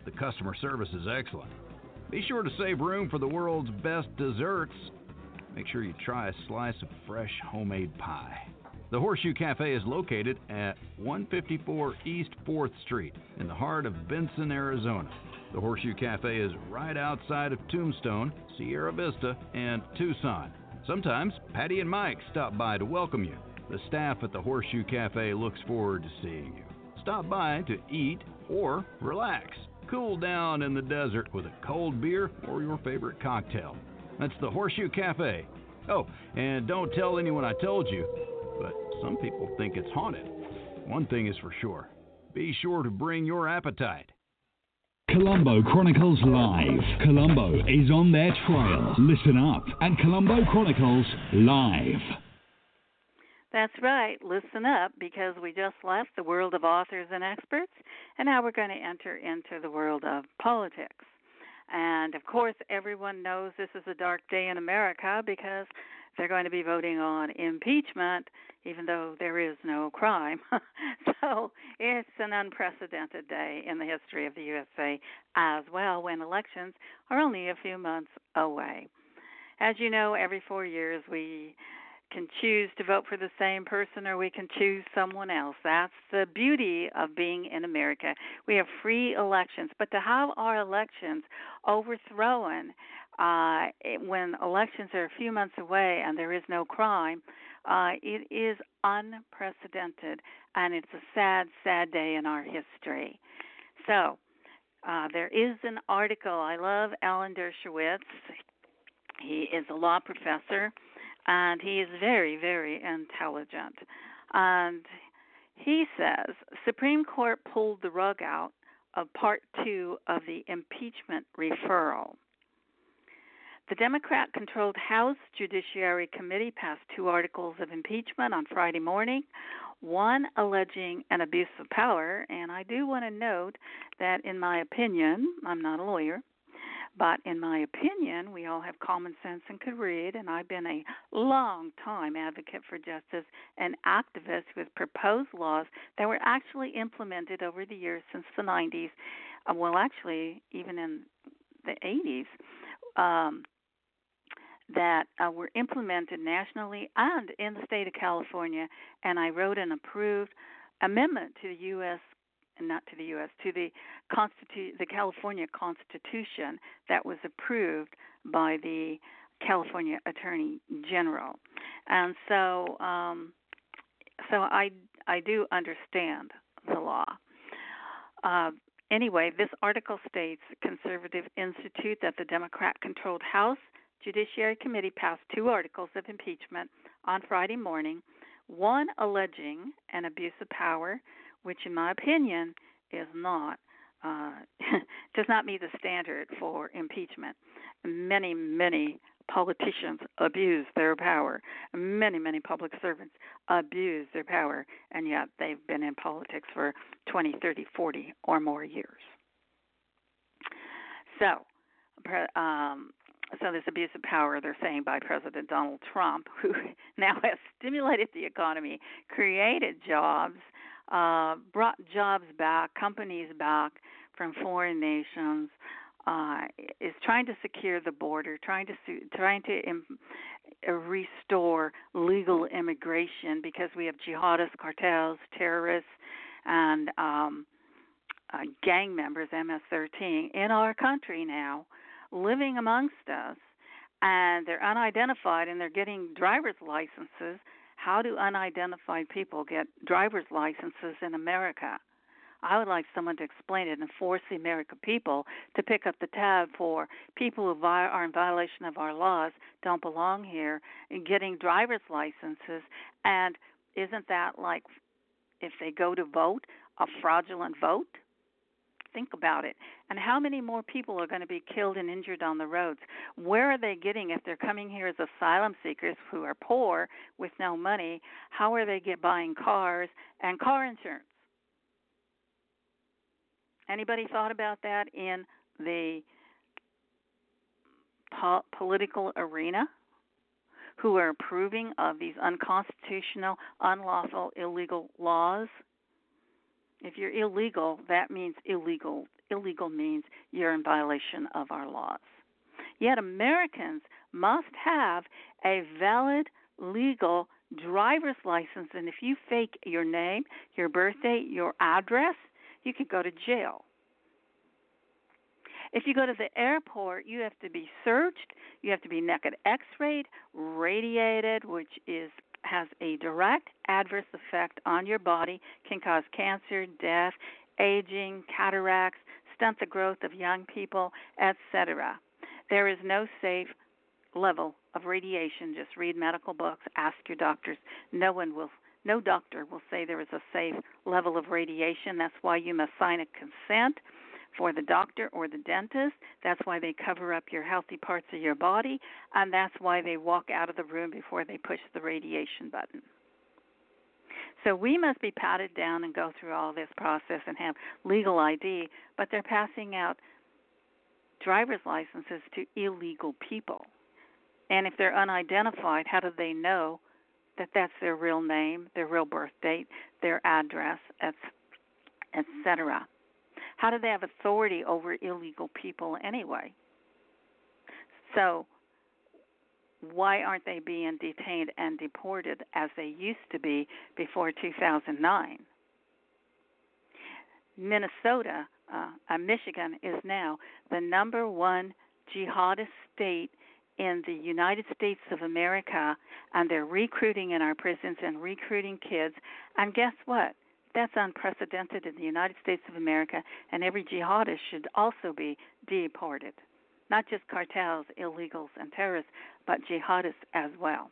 D: the customer service is excellent. Be sure to save room for the world's best desserts. Make sure you try a slice of fresh homemade pie. The Horseshoe Cafe is located at one fifty-four East fourth Street in the heart of Benson, Arizona. The Horseshoe Cafe is right outside of Tombstone, Sierra Vista, and Tucson. Sometimes Patty and Mike stop by to welcome you. The staff at the Horseshoe Cafe looks forward to seeing you. Stop by to eat or relax. Cool down in the desert with a cold beer or your favorite cocktail. That's the Horseshoe Cafe. Oh, and don't tell anyone I told you, but some people think it's haunted. One thing is for sure. Be sure to bring your appetite.
F: Colombo Chronicles Live. Colombo is on their trail. Listen up at Colombo Chronicles Live.
C: That's right. Listen up, because we just left the world of authors and experts, and now we're going to enter into the world of politics. And, of course, everyone knows this is a dark day in America because they're going to be voting on impeachment, even though there is no crime. So it's an unprecedented day in the history of the U S A as well, when elections are only a few months away. As you know, every four years we can choose to vote for the same person, or we can choose someone else. That's the beauty of being in America. We have free elections, but to have our elections overthrown uh, when elections are a few months away and there is no crime, uh, it is unprecedented, and it's a sad, sad day in our history. So uh, there is an article. I love Alan Dershowitz. He is a law professor, and he is very, very intelligent. And he says, Supreme Court pulled the rug out of Part two of the impeachment referral. The Democrat-controlled House Judiciary Committee passed two articles of impeachment on Friday morning, one alleging an abuse of power. And I do want to note that, in my opinion, I'm not a lawyer, but in my opinion, we all have common sense and could read, and I've been a long-time advocate for justice and activist with proposed laws that were actually implemented over the years since the nineties, uh, well, actually, even in the eighties, um, that uh, were implemented nationally and in the state of California, and I wrote an approved amendment to the U S not to the U S, to the Constitu- the California Constitution that was approved by the California Attorney General. And so um, so I, I do understand the law. Uh, anyway, this article states Conservative Institute that the Democrat-controlled House Judiciary Committee passed two articles of impeachment on Friday morning, one alleging an abuse of power, which in my opinion is not, uh, does not meet the standard for impeachment. Many, many politicians abuse their power. Many, many public servants abuse their power, and yet they've been in politics for twenty, thirty, forty or more years. So, um, so this abuse of power, they're saying, by President Donald Trump, who now has stimulated the economy, created jobs, Uh, brought jobs back, companies back from foreign nations, uh, is trying to secure the border, trying to su- trying to im- restore legal immigration, because we have jihadist cartels, terrorists, and um, uh, gang members, M S thirteen, in our country now, living amongst us, and they're unidentified, and they're getting driver's licenses. How do unidentified people get driver's licenses in America? I would like someone to explain it and force the American people to pick up the tab for people who are in violation of our laws, don't belong here, and getting driver's licenses. And isn't that like, if they go to vote, a fraudulent vote? Think about it. And how many more people are going to be killed and injured on the roads? Where are they getting, if they're coming here as asylum seekers who are poor with no money, how are they get buying cars and car insurance? Anybody thought about that in the po- political arena, who are approving of these unconstitutional, unlawful, illegal laws? If you're illegal, that means illegal illegal means you're in violation of our laws. Yet Americans must have a valid, legal driver's license, and if you fake your name, your birth date, your address, you could go to jail. If you go to the airport, you have to be searched, you have to be naked x-rayed, radiated, which is has a direct adverse effect on your body, can cause cancer, death, aging, cataracts, stunt the growth of young people, et cetera. There is no safe level of radiation. Just read medical books, ask your doctors. No one will, no doctor will say there is a safe level of radiation. That's why you must sign a consent for the doctor or the dentist. That's why they cover up your healthy parts of your body, and that's why they walk out of the room before they push the radiation button. So we must be patted down and go through all this process and have legal I D, but they're passing out driver's licenses to illegal people. And if they're unidentified, how do they know that that's their real name, their real birth date, their address, et cetera? How do they have authority over illegal people anyway? So why aren't they being detained and deported as they used to be before two thousand nine? Minnesota, uh, uh, Michigan is now the number one jihadist state in the United States of America, and they're recruiting in our prisons and recruiting kids. And guess what? That's unprecedented in the United States of America, and every jihadist should also be deported. Not just cartels, illegals, and terrorists, but jihadists as well.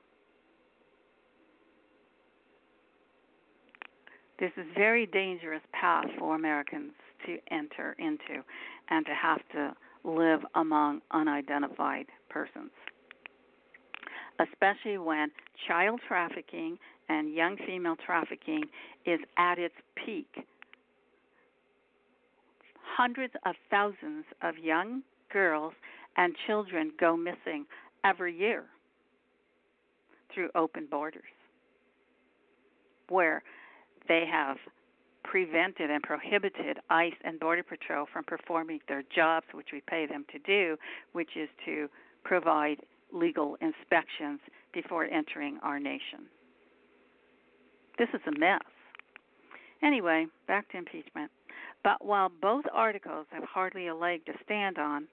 C: This is a very dangerous path for Americans to enter into and to have to live among unidentified persons, especially when child trafficking and young female trafficking is at its peak. Hundreds of thousands of young girls and children go missing every year through open borders, where they have prevented and prohibited ICE and Border Patrol from performing their jobs, which we pay them to do, which is to provide legal inspections before entering our nation. This is a mess. Anyway, back to impeachment. But while both articles have hardly a leg to stand on,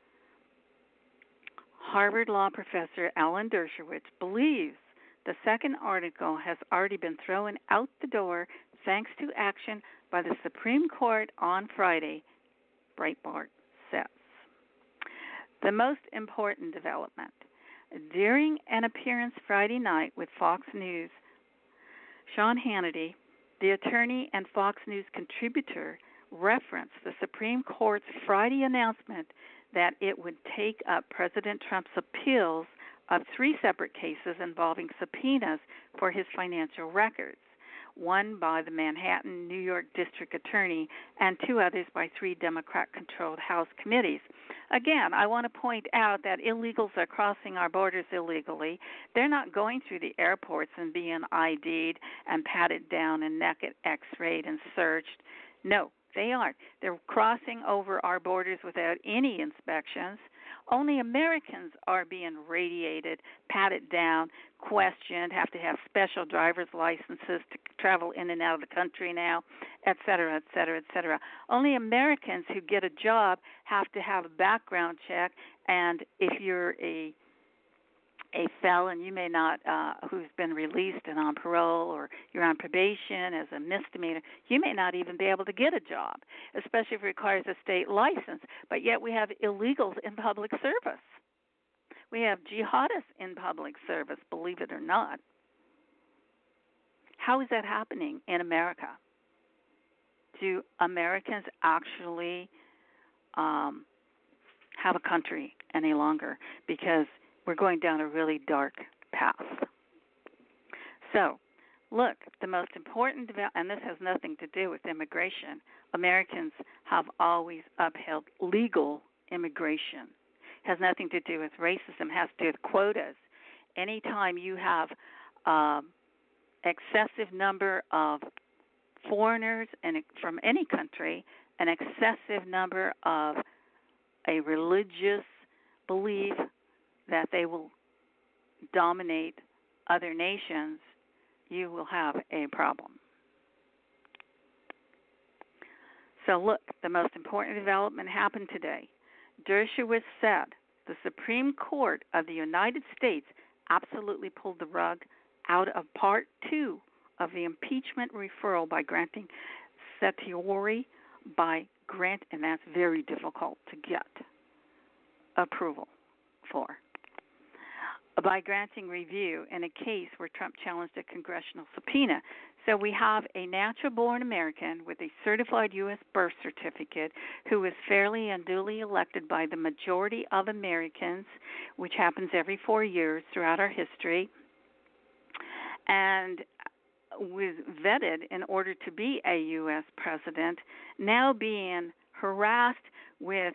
C: Harvard law professor Alan Dershowitz believes the second article has already been thrown out the door thanks to action by the Supreme Court on Friday, Breitbart says. The most important development. During an appearance Friday night with Fox News, Sean Hannity, the attorney and Fox News contributor, referenced the Supreme Court's Friday announcement that it would take up President Trump's appeals of three separate cases involving subpoenas for his financial records, one by the Manhattan, New York District Attorney, and two others by three Democrat-controlled House committees. Again, I want to point out that illegals are crossing our borders illegally. They're not going through the airports and being I D'd and patted down and naked x-rayed and searched. No, they aren't. They're crossing over our borders without any inspections. Only Americans are being radiated, patted down, questioned, have to have special driver's licenses to travel in and out of the country now, et cetera, et cetera, et cetera. Only Americans who get a job have to have a background check, and if you're a a felon, you may not, uh, who's been released and on parole, or you're on probation as a misdemeanor, you may not even be able to get a job, especially if it requires a state license. But yet we have illegals in public service. We have jihadists in public service, believe it or not. How is that happening in America? Do Americans actually um, have a country any longer? Because we're going down a really dark path. So, look, the most important, and this has nothing to do with immigration, Americans have always upheld legal immigration. It has nothing to do with racism. It has to do with quotas. Anytime you have um, excessive number of foreigners and from any country an excessive number of a religious belief that they will dominate other nations, you will have a problem. So look, the most important development happened today. Dershowitz said the Supreme Court of the United States absolutely pulled the rug out of Part two of the impeachment referral by granting certiorari by grant, and that's very difficult to get approval for, by granting review in a case where Trump challenged a congressional subpoena. So we have a natural-born American with a certified U S birth certificate who is fairly and duly elected by the majority of Americans, which happens every four years throughout our history, and was vetted in order to be a U S president, now being harassed with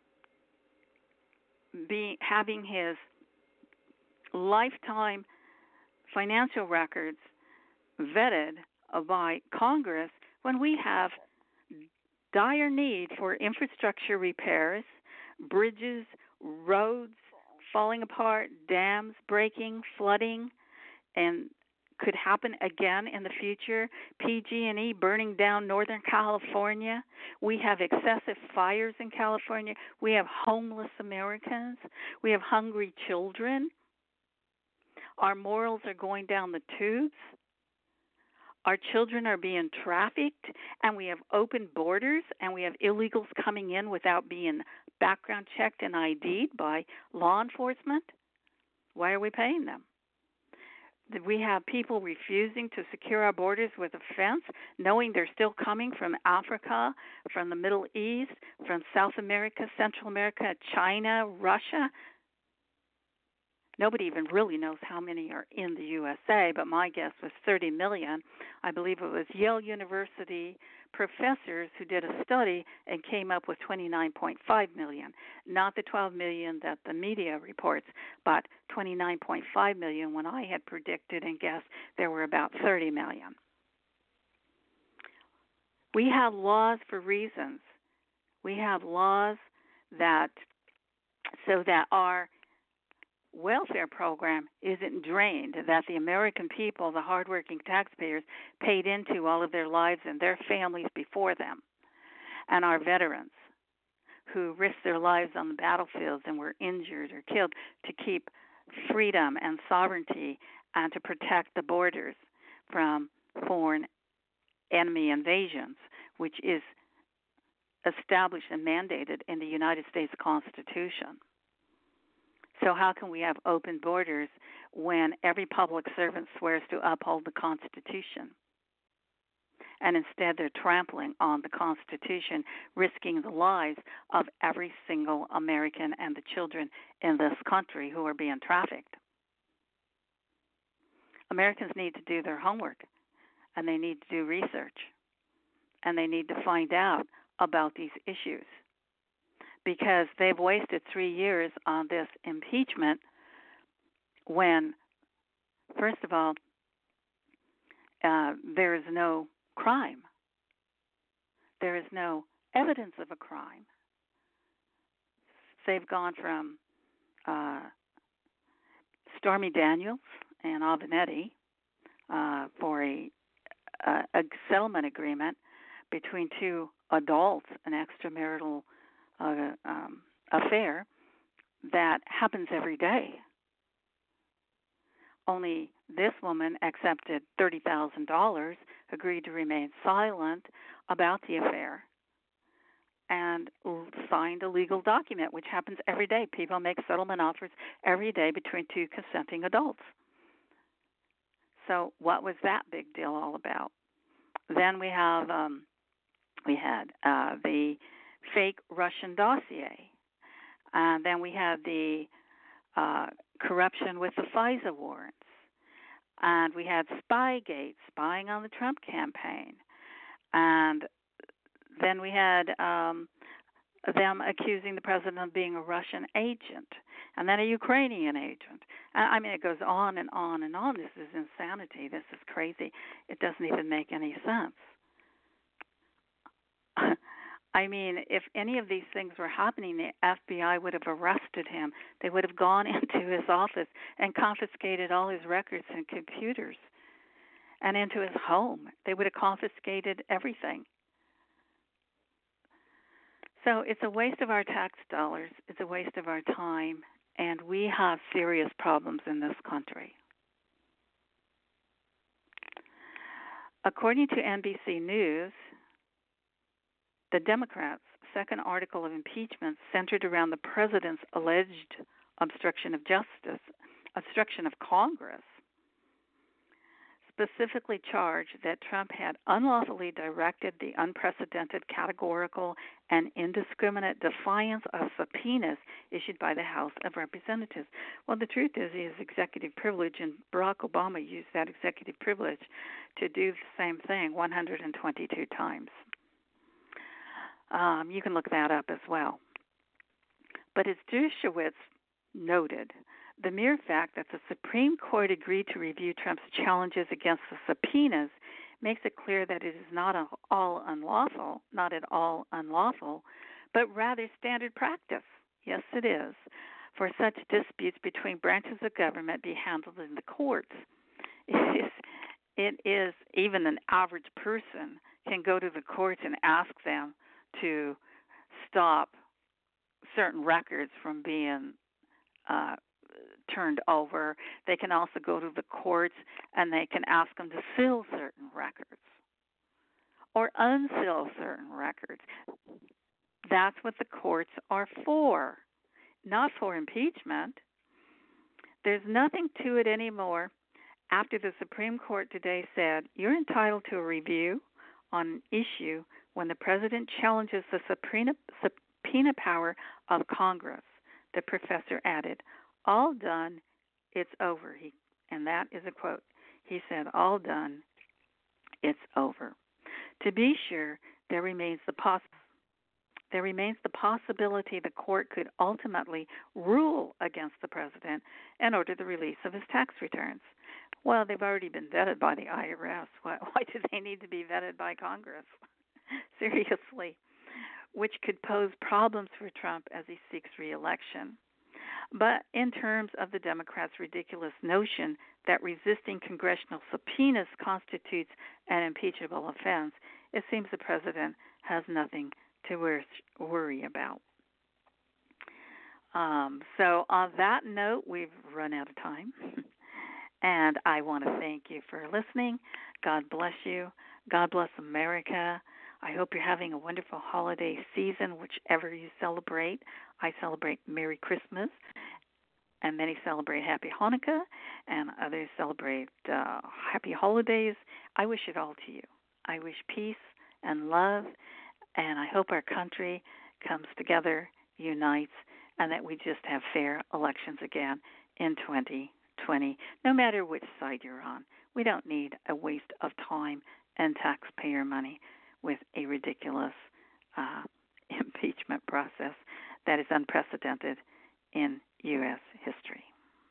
C: being having his lifetime financial records vetted by Congress when we have dire need for infrastructure repairs, bridges, roads falling apart, dams breaking, flooding, and could happen again in the future, P G and E burning down Northern California. We have excessive fires in California. We have homeless Americans. We have hungry children. Our morals are going down the tubes. Our children are being trafficked, and we have open borders, and we have illegals coming in without being background checked and I D'd by law enforcement. Why are we paying them? We have people refusing to secure our borders with a fence, knowing they're still coming from Africa, from the Middle East, from South America, Central America, China, Russia. Nobody even really knows how many are in the U S A, but my guess was thirty million. I believe it was Yale University professors who did a study and came up with twenty-nine point five million, not the twelve million that the media reports, but twenty-nine point five million when I had predicted and guessed there were about thirty million. We have laws for reasons. We have laws that so that our welfare program isn't drained, that the American people, the hardworking taxpayers, paid into all of their lives and their families before them, and our veterans who risked their lives on the battlefields and were injured or killed to keep freedom and sovereignty and to protect the borders from foreign enemy invasions, which is established and mandated in the United States Constitution. So how can we have open borders when every public servant swears to uphold the Constitution? And instead they're trampling on the Constitution, risking the lives of every single American and the children in this country who are being trafficked. Americans need to do their homework, and they need to do research, and they need to find out about these issues, because they've wasted three years on this impeachment when, first of all, uh, there is no crime. There is no evidence of a crime. They've gone from uh, Stormy Daniels and Avenatti uh, for a, a, a settlement agreement between two adults, an extramarital Uh, um, affair that happens every day. Only this woman accepted thirty thousand dollars, agreed to remain silent about the affair, and signed a legal document, which happens every day. People make settlement offers every day between two consenting adults. So what was that big deal all about? Then we have um, we had uh, the fake Russian dossier. And uh, then we had the uh, corruption with the FISA warrants. And we had Spygate, spying on the Trump campaign. And then we had um, them accusing the president of being a Russian agent, and then a Ukrainian agent. I mean, it goes on and on and on. This is insanity. This is crazy. It doesn't even make any sense. I mean, if any of these things were happening, the F B I would have arrested him. They would have gone into his office and confiscated all his records and computers, and into his home. They would have confiscated everything. So it's a waste of our tax dollars. It's a waste of our time, and we have serious problems in this country. According to N B C News, the Democrats' second article of impeachment centered around the president's alleged obstruction of justice, obstruction of Congress, specifically charged that Trump had unlawfully directed the unprecedented, categorical, and indiscriminate defiance of subpoenas issued by the House of Representatives. Well, the truth is he has executive privilege, and Barack Obama used that executive privilege to do the same thing one hundred twenty-two times. Um, you can look that up as well. But as Dershowitz noted, the mere fact that the Supreme Court agreed to review Trump's challenges against the subpoenas makes it clear that it is not all unlawful, not at all unlawful, but rather standard practice. Yes, it is, for such disputes between branches of government be handled in the courts. It is, it is even an average person can go to the courts and ask them to stop certain records from being uh, turned over. They can also go to the courts and they can ask them to seal certain records or unseal certain records. That's what the courts are for, not for impeachment. There's nothing to it anymore after the Supreme Court today said you're entitled to a review on an issue when the president challenges the subpoena, subpoena power of Congress. The professor added, all done, it's over. He, and that is a quote. He said, all done, it's over. To be sure, there remains the poss- there remains the possibility the court could ultimately rule against the president and order the release of his tax returns. Well, they've already been vetted by the I R S. Why, why do they need to be vetted by Congress? Seriously, which could pose problems for Trump as he seeks re-election. But in terms of the Democrats' ridiculous notion that resisting congressional subpoenas constitutes an impeachable offense, it seems the president has nothing to worry about. Um, so on that note, we've run out of time. And I want to thank you for listening. God bless you. God bless America. I hope you're having a wonderful holiday season, whichever you celebrate. I celebrate Merry Christmas, and many celebrate Happy Hanukkah, and others celebrate uh, Happy Holidays. I wish it all to you. I wish peace and love, and I hope our country comes together, unites, and that we just have fair elections again in twenty twenty, no matter which side you're on. We don't need a waste of time and taxpayer money with a ridiculous uh, impeachment process that is unprecedented in U S history.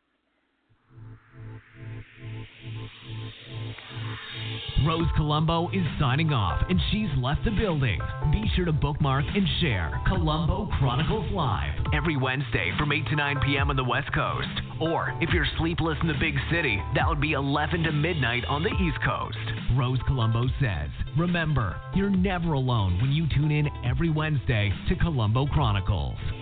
G: Rose Colombo is signing off, and she's left the building. Be sure to bookmark and share Colombo Chronicles Live every Wednesday from eight to nine p.m. on the West Coast. Or, if you're sleepless in the big city, that would be eleven to midnight on the East Coast. Rose Colombo says, remember, you're never alone when you tune in every Wednesday to Colombo Chronicles.